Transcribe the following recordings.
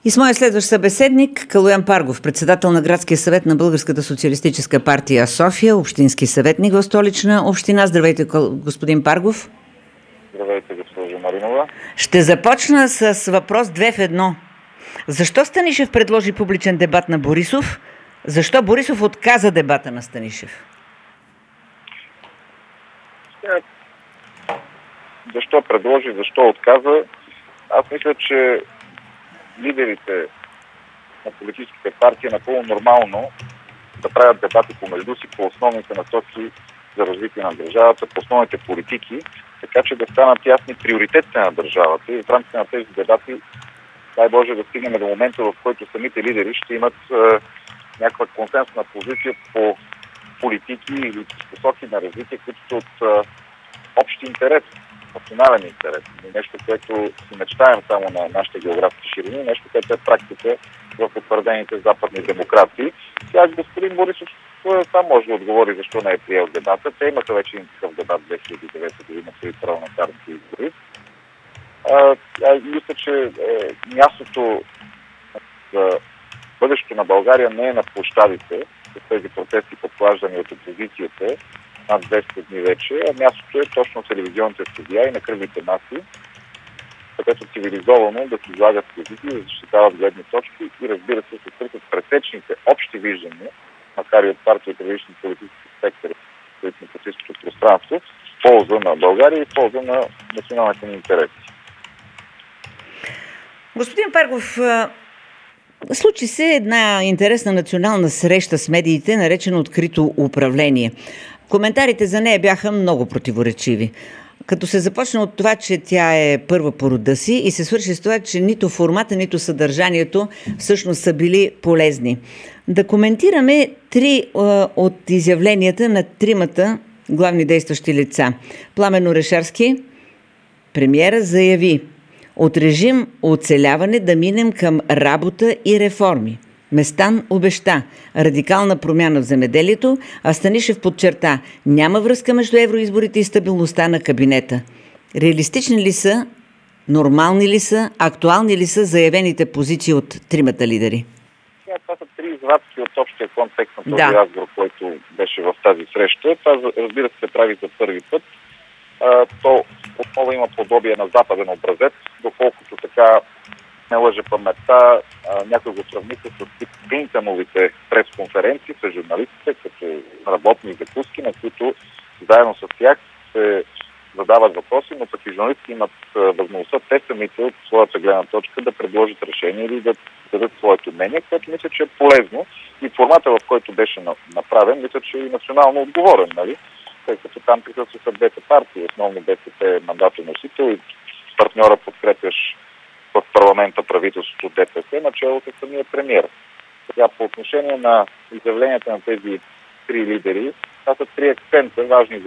И с моя следващ събеседник Калоян Паргов, председател на Градския съвет на Българската социалистическа партия София, общински съветник в Столична община. Здравейте, господин Паргов. Здравейте, госпожо Маринова. Ще започна с въпрос 2 в 1. Защо Станишев предложи публичен дебат на Борисов? Защо Борисов отказа дебата на Станишев? Защо предложи, защо отказа? Аз мисля, че лидерите на политическите партии е напълно нормално да правят дебати помежду си по основните насоки за развитие на държавата, по основните политики, така че да станат ясни приоритетите на държавата. И в рамките на тези дебати, дай Боже, да стигнем до момента, в който самите лидери ще имат някаква консенсусна позиция по политики или посоки на развитие, които са от общ интерес, национален интерес. Нещо, което си мечтаем само на нашите географски ширини, нещо, което е практика в утвърдените западни демокрации. Сега господин Борисов сам може да отговори защо не е приел дебата. Те имаха вече един такъв дебат 2009 година при парламентарните избори. Мисля, че мястото за бъдещето на България не е на площадите, с тези протести подклаждани от опозицията над 200 дни вече, а мястото е точно телевизионните студия и на кръглите маси, където цивилизовано да се излагат позиции, да защитават гледни точки и разбира се, се търсят пресечните общи виждания, макар и от партии от различни политически сектори, които на политическото пространство, в полза на България и в полза на националните ни интереси. Господин Паргов, случи се една интересна национална среща с медиите, наречена открито управление. Коментарите за нея бяха много противоречиви. Като се започна от това, че тя е първа по рода си и се свърши с това, че нито формата, нито съдържанието всъщност са били полезни. Да коментираме три от изявленията на тримата главни действащи лица. Пламен Орешарски, премиера, заяви: от режим оцеляване да минем към работа и реформи. Местан обеща радикална промяна в земеделието, а Станишев подчерта: няма връзка между евроизборите и стабилността на кабинета. Реалистични ли са, нормални ли са, актуални ли са заявените позиции от тримата лидери? Това са три извадки от общия контекст на този разговор, който беше в тази среща. Това, разбира се, прави за първи път. То отново има подобие на западен образец, доколкото така не лъже паметта, някой го сравниха с Клинтоновите пресконференции с журналистите, като работни закуски, на които заедно с тях се задават въпроси, но пък и журналистите имат възможността те самите от своята гледна точка да предложат решение или да дадат своето мнение, което мисля, че е полезно. И формата, в който беше направен, мисля, че е и национално отговорен, нали? Тъй като там присъстват двете партии, основно БСП е мандатоносител и партньора подкрепяш в парламента правителството ДПС, начало с самия премиер. Сега по отношение на изявленията на тези три лидери, това са три акцента, важни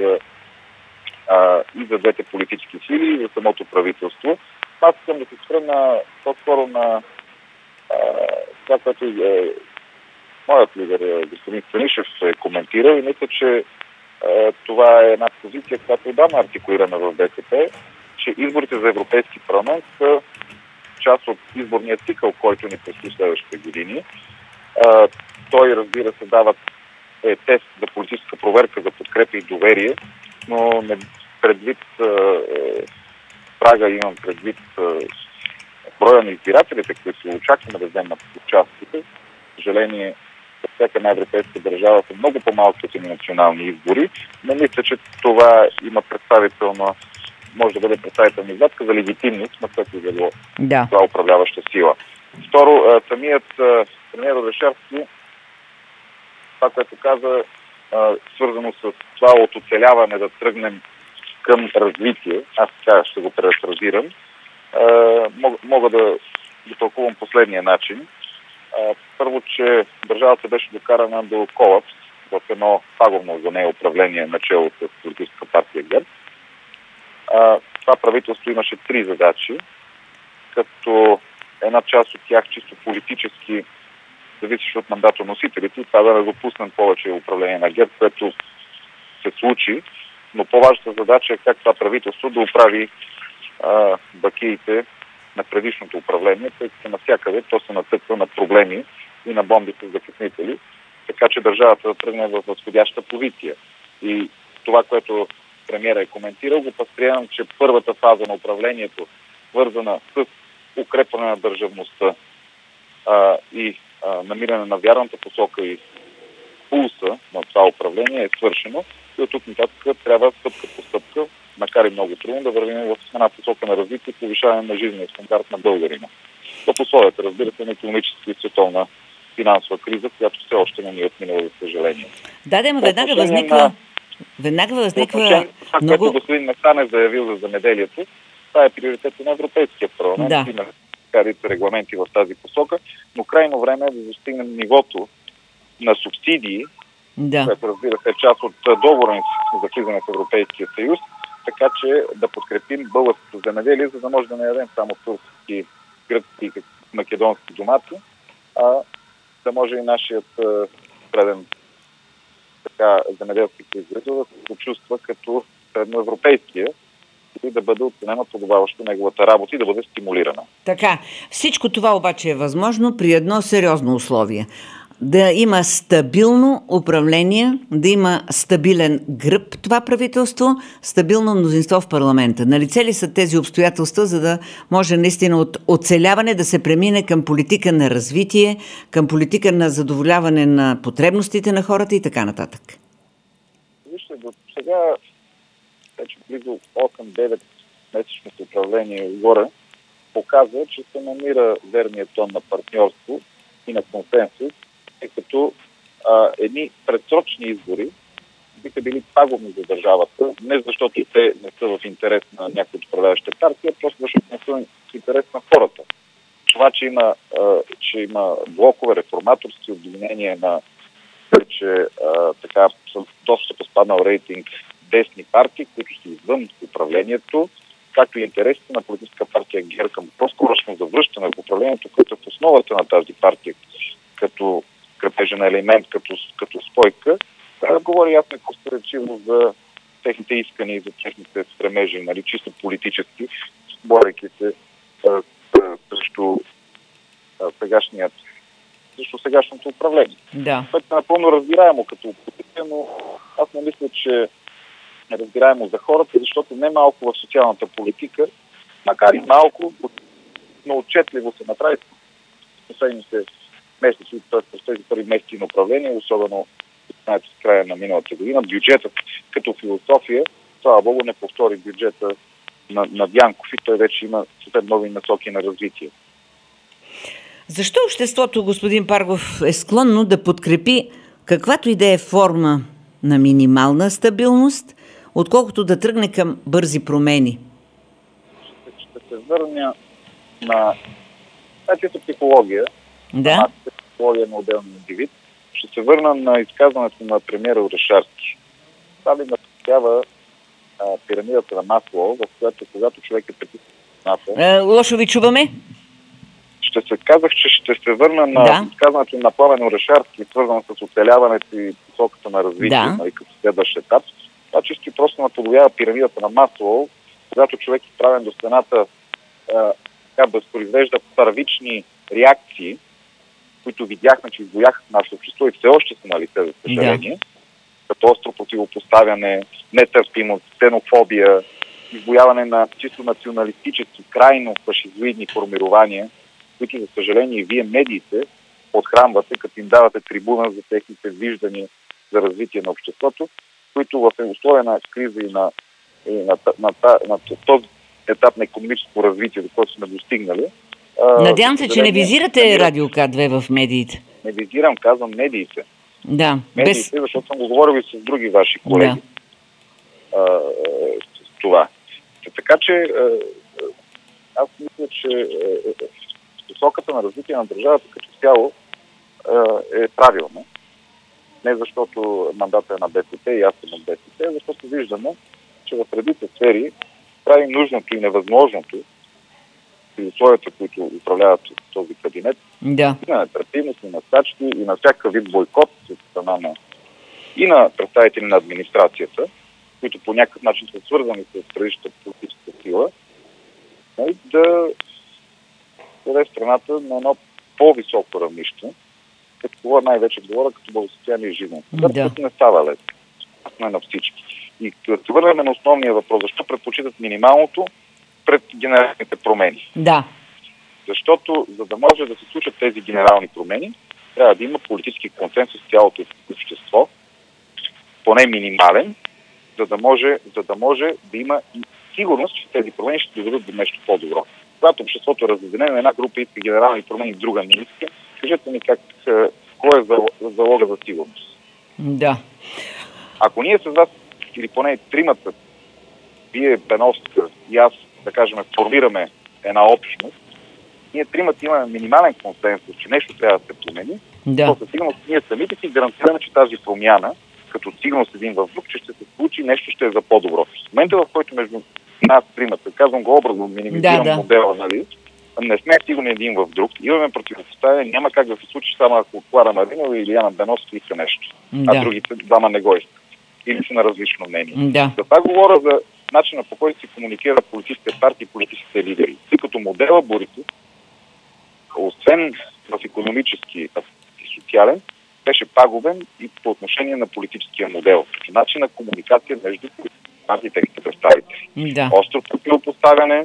и за двете политически сили, и за самото правителство. Аз искам да се спра по-скоро на това, което моят лидер, господин Станишев, е коментирал, и мисля, че това е една позиция, която е отдавна артикулирана в БСП, че изборите за Европейски парламент са част от изборния цикъл, който ни предстои следващите години. Той, разбира се, дава тест за политическа проверка за подкрепа и доверие, но не предвид прага, имам предвид броя на избирателите, които се очакваме да вземат участие. Съжаление, всяка една европейска държава са много по-малки от национални избори, но мисля, че това има може да бъде представителна извадка за легитимност на всеки било това управляваща сила. Второ, самият премиер Орешарски, това, което каза, свързано с това от оцеляване да тръгнем към развитие, аз така ще го преразразирам, мога да го тълкувам последния начин. Първо, че държавата беше докарана до колапс в едно пагубно за нея управление начало с политическа партия ГЕРБ. Това правителство имаше три задачи, като една част от тях чисто политически зависеше от мандатоносителите и това да не допуснем повече управление на ГЕРБ, което се случи, но по-важната задача е как това правителство да оправи бакиите на предишното управление, тъй като навсякъде то се натъква на проблеми и на бомби с закъснители, така че държавата да тръгне в възходяща позиция. И това, което премиера е коментирал, го възприемам, че първата фаза на управлението, свързана с укрепване на държавността и намиране на вярната посока и пулса на това управление е свършено. И от тук нататък трябва стъпка по стъпка, макар и много трудно, да вървим в една посока на развитие и повишаване на жизнения стандарт на българина. В условията, разбира се, на икономическа и световна финансова криза, която все още не ни е отминала, за съжаление. Да, веднага възниква това, което господин Местан е заявил за земеделието, това е приоритет на Европейския парламент. Да. Има регламенти в тази посока, но крайно време е да достигнем нивото на субсидии, което, разбира се, е част от договора за влизане в Европейския съюз, така че да подкрепим българското земеделие, за да може да не ядем само турски, гръцки и македонски домати, а да може и нашият среден земеделски производител да се почувства като средноевропейския и да бъде оценена подобаващо неговата работа и да бъде стимулирана. Така, всичко това обаче е възможно при едно сериозно условие. Да има стабилно управление, да има стабилен гръб това правителство, стабилно мнозинство в парламента. Налице ли са тези обстоятелства, за да може наистина от оцеляване да се премине към политика на развитие, към политика на задоволяване на потребностите на хората и така нататък? Вижте, до сега вече близо 8-9 месечното управление отгоре показва, че се намира верният тон на партньорство и на консенсус, тъй като едни предсрочни избори биха били пагубни за държавата, не защото те не са в интерес на някои от управляващите партии, а просто защото не са в интерес на хората. Това, че има блокове, реформаторски обвинения на че така с доста поспаднал рейтинг десни партии, които са извън управлението, както и интересите на политическа партия ГЕРБ към по-скорошно завръщане в управлението, което е в основата на тази партия, като крепежен елемент, като спойка, трябва да говори ясно и просторечиво за техните искания и за техните стремежи, нали, чисто политически, борейки се срещу сегашното управление. Да. Това е напълно разбираемо като опозиция, но аз не мисля, че е разбираемо за хората, защото не малко в социалната политика, макар и малко, но отчетливо се направи в последните месеци, т.е. през тези първи месеци на управление, особено знаете, с края на миналата година. Бюджетът като философия, слава Богу, не повтори бюджета на Дянков и той вече има съвсем нови насоки на развитие. Защо обществото, господин Паргов, е склонно да подкрепи каквато и да е форма на минимална стабилност, отколкото да тръгне към бързи промени? Ще се върня на чисто психология, на психология на отделния индивид. Ще се върна на изказването на премиера Орешарски. Това ми напомнява пирамидата на Маслоу, в която когато човек е притиснат. Лошо ви чуваме? Казах, че ще се върна на изказването на Пламен Орешарски, свързано с оцеляването и посоката на развитие, и като следващ етап. Това чисто и просто наподобява пирамидата на Маслоу, когато човек е правен до стената, възпроизвежда първични реакции, които видяхме, че избояха в нашето общество и все още са на лице, за съжаление, като остро противопоставяне, нетърпимост, ксенофобия, избояване на чисто националистически, крайно фашизоидни формирования, които, за съжаление, вие медиите подхранвате, като им давате трибуна за техните виждания за развитие на обществото, които в условия на криза и на този етап на икономическо развитие, до който сме достигнали. Надявам се, че не визирате Радио К2 в медиите. Не визирам, казвам медиите. Да. Медиите, защото съм го говорил и с други ваши колеги. С това. Така че аз мисля, че посоката на развитие на държавата като цяло е правилна. Не защото мандата е на БСП и аз съм от БСП, а защото виждаме, че в редица сфери правим нужното и невъзможното и условията, които управляват този кабинет, и на нетърпимост, и на стачки, и на всякакъв вид бойкот от страна и на представители на администрацията, които по някакъв начин са свързани с предишната политическа сила, да изведе страната на едно по-високо равнище, като това най-вече говоря като благосостояние и жизнен. Да. Не става лесно. Не на всички. И като се върнем на основния въпрос, защо предпочитат минималното пред генералните промени? Да. Защото, за да може да се случат тези генерални промени, трябва да има политически консенсус с цялото общество, поне минимален, за да може да има и сигурност, че тези промени ще доведат до нещо по-добро. Когато обществото е разделено, една група иска генерални промени, друга не иска, кажете ми кой е залога за сигурност. Да. Ако ние с вас, или поне тримата, вие, Беновска и аз, да кажем, формираме една общност, ние тримата имаме минимален консенсус, че нещо трябва да се промени, то със сигурност ние самите си гарантираме, че тази промяна, като сигурност един в друг, че ще се случи, нещо ще е за по-добро. В момента, в който между нас тримата, казвам го образно, минимизирам модела, нали, не сме сигурни един в друг, имаме противопоставяне, няма как да се случи само ако Клара Маринова или Яна Беновска иска нещо, а другите двама не го искат. Или са на различно мнение. За това говоря за начина, по който се комуникира политическите партии и политическите лидери. Тъй като модела Борисов, освен в икономически и социален, беше пагубен и по отношение на политическия модел. Начин на комуникация между партии и техните представители. Остро противопоставяне,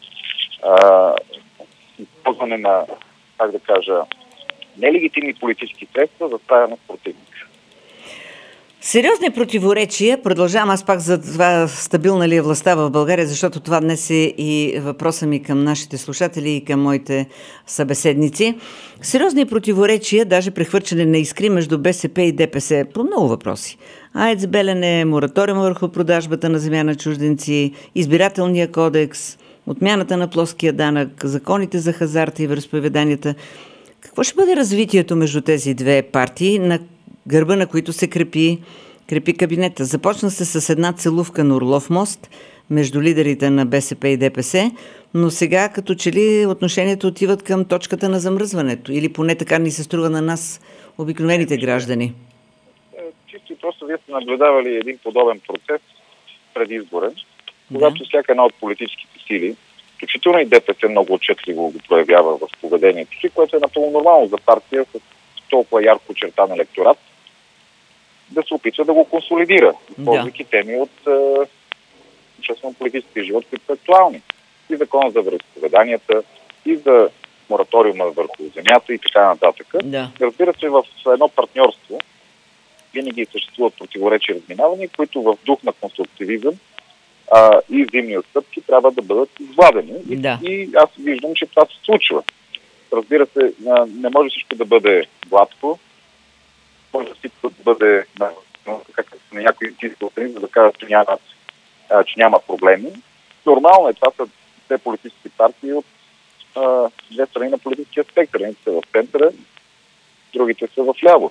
използване на, как да кажа, нелегитимни политически средства за справяне с противника. Сериозни противоречия. Продължавам аз пак за това стабилна ли е властта в България, защото това днес е и въпроса ми към нашите слушатели и към моите събеседници. Сериозни противоречия, даже прехвърчане на искри между БСП и ДПС по много въпроси. АЕЦ Белене, мораториум върху продажбата на земя на чужденци, избирателния кодекс, отмяната на плоския данък, законите за хазарта и вероизповеданията. Какво ще бъде развитието между тези две партии, на гърба на които се крепи кабинета? Започна се с една целувка на Орлов мост между лидерите на БСП и ДПС, но сега като че ли отношението отиват към точката на замръзването, или поне така ни се струва на нас, обикновените граждани. Чисто и просто вие сте наблюдавали един подобен процес преди изборен, когато всяка една от политическите сили, включително и ДПС много отчетливо го проявява в поведението си, което е напълно нормално за партия с толкова ярко очертан електорат, да се опитва да го консолидира, използвайки теми от обществено-политическия живот, които са актуални. И закона за вероизповеданията, и за мораториума върху земята и така нататък. Разбира се, в едно партньорство винаги съществуват противоречия и разминавания, които в дух на конструктивизъм и взаимни отстъпки трябва да бъдат извладени. И аз виждам, че това се случва. Разбира се, не може всичко да бъде гладко, може всичко да бъде както на някои институции, за да кажат, че няма проблеми. Нормално е, това са две политически партии от две страни на политическия спектър. Едните са в центъра, другите са в ляво.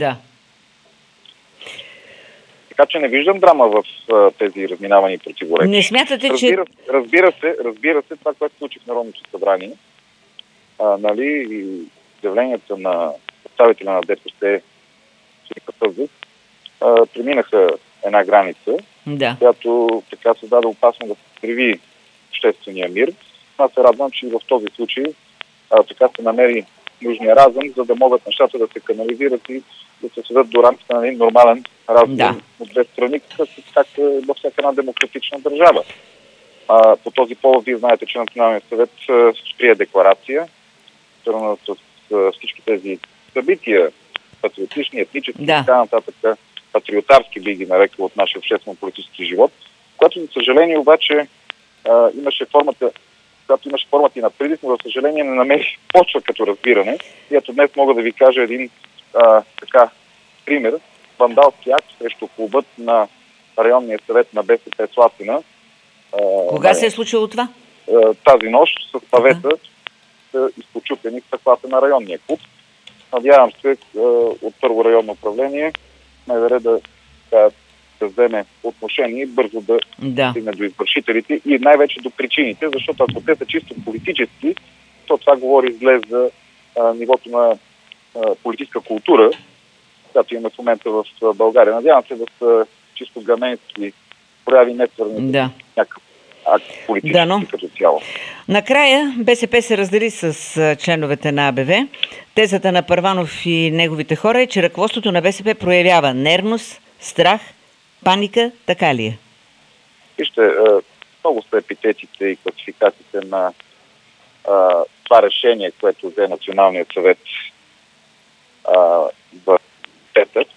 Така че не виждам драма в тези разминавани противоречия. Не смятате, че... Разбира се, това, което случи в Народното събрание, и заявленията на представителя на ДПС преминаха една граница, която така създаде опасно да се криви обществения мир. Аз се радвам, че и в този случай така се намери нужния разум, за да могат нещата да се канализират и да се сведат до рамките на един нормален разум от две страни, както е във всяка една демократична държава. По този повод вие знаете, че Националният съвет прие декларация, свързана с всички тези събития, патриотични, етнически и така нататък, патриотарски би ги нарекал от нашия обществено-политически живот, която, за съжаление, обаче имаше формата и на призив, но за съжаление не намери почва като разбиране. И ето днес мога да ви кажа един пример. Вандалски акт срещу клубът на районния съвет на БСП Слатина. Кога се е случило това? Тази нощ с павета са изпочупени стъклата на районния клуб. Надявам се от първо районно управление МВР да вземе отношение и бързо да стигне до извършителите и най-вече до причините, защото ако те са чисто политически, то това говори зле за нивото на политическа култура, която имаме в момента в България. Надявам се да са чисто гаменски прояви, не свързани с някакъв а политически като цяло. Накрая БСП се раздели с членовете на АБВ. Тезата на Първанов и неговите хора е, че ръководството на БСП проявява нервност, страх, паника, така ли е? Вижте, много са епитетите и класификациите на това решение, което взе Националният съвет в петък.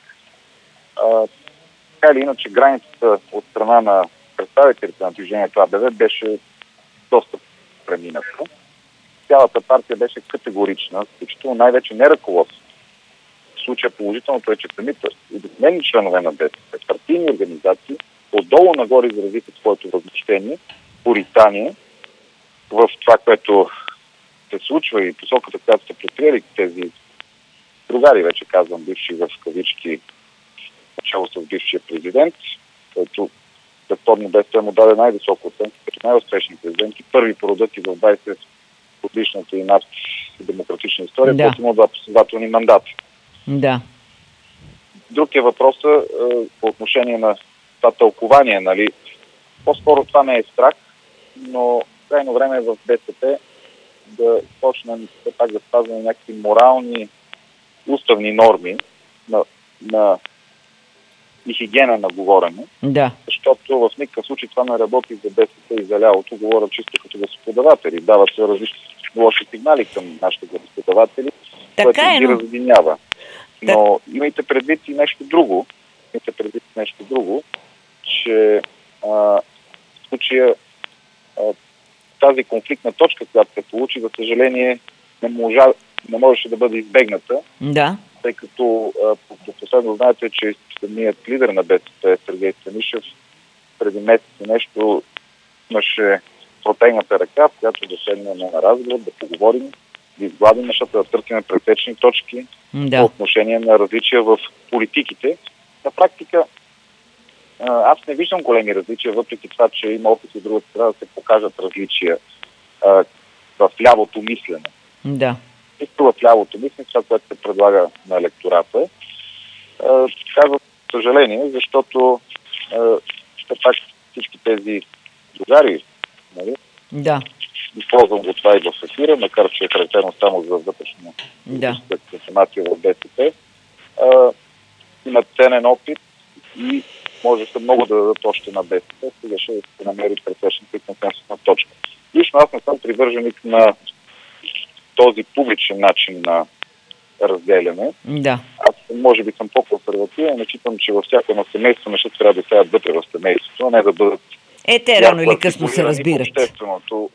Така или иначе, границата от страна на представителите на движението АБВ беше доста премината. Цялата партия беше категорична, включително най-вече не ръководство. В случая положителното е, че самите обикновени членове на БСП, партийни организации, отдолу нагоре изразиха своето възмущение, порицание в това, което се случва и посоката, която са предприели тези другари, вече казвам, бивши в кавички, начало с бившия президент, който безспорно БСП му даде най-висока оценка като най-успешни президенти, първи по рода си в 20-годишната и над демократична история, който има 2 последователни мандати. Да. Друг е въпросът по отношение на това тълкование, нали? По-скоро това не е страх, но крайно време е в БСП да почнем все пак да спазваме някакви морални уставни норми на и хигиена на говорене. Да. Защото в никакъв случай това не работи за БСП и за лявото. Говоря чисто като господаватели. Дават се различни лоши сигнали към нашите господаватели, което ги разединява. Но имайте предвид и нещо друго. Че в случая тази конфликтна точка, която се получи, за съжаление не можеше да бъде избегната. Да. Тъй като последно знаете, че самият лидер на БСП, Сергей Станишев, преди месец и нещо имаше протегната ръка, в която да седнем на разговор, да поговорим, да изгладим нещата, да търсим пресечни точки по отношение на различия в политиките. На практика аз не виждам големи различия, въпреки това, че има опит от другата страна да се покажат различия в лявото мислене. Да. Чисто в лявото мислене, това, което се предлага на електората. Казвам съжаление, защото все пак всички тези другари, нали? Да. Използвам го това и в ефира, макар че е характерно само за вътрешна информация в БСП. Имат ценен опит и може да много да дадат още на БСП, сега ще се намери пресечната и консенсусна точка. Лично аз не съм привърженик на този публичен начин на разделяне. Да. Аз може би съм по-консервативен, не считам, че във всяко едно семейство нещата трябва да седят вътре в семейството, а не да бъдат... те рано или късно се разбират. Общественото.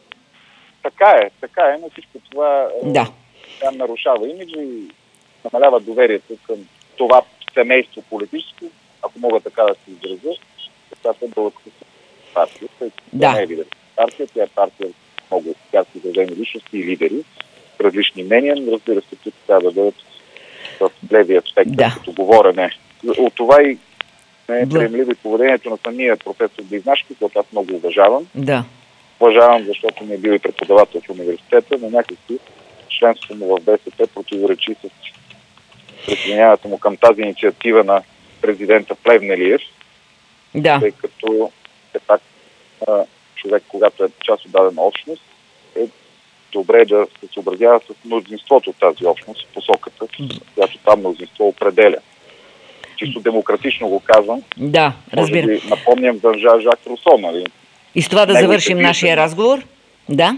Така е, но всичко това нарушава имиджа и намалява доверието към това семейство политическо, ако мога така да се изразя, защото е българската партия. Тя не е лидер партия, тя е партия с много ярко изразени личности и лидери, различни мнения, но разбира се, тук трябва да бъдат в левия аспект като говорене. От това и не е приемливо и поведението на самия професор Близнашки, който аз много уважавам. Да. Уважавам, защото ми е бил и преподавател в университета, но някакси членството му в БСП противоречи с присъединяването му към тази инициатива на президента Плевнелиев. Да. Тъй като все пак човек, когато е част от дадена общност, е добре да се съобразява с мнозинството от тази общност, посоката, която това мнозинство определя. Чисто демократично го казвам. Да, разбира. Може би напомням за Жак Русо, нали? И с това да завършим нашия разговор? Да.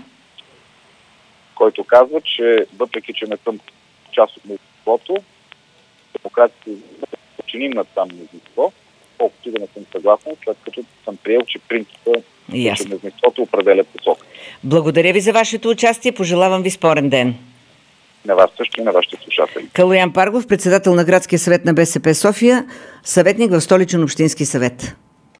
Който казва, че въпреки, че не съм част от мнозинството, демократите починим над там мнозинство, колкото да не съм съгласен, след като съм приел, че принципа, че мнозинството определя посока. Благодаря ви за вашето участие. Пожелавам ви спорен ден. На вас също и на вашите слушатели. Калоян Паргов, председател на Градския съвет на БСП София, съветник в Столичен общински съвет.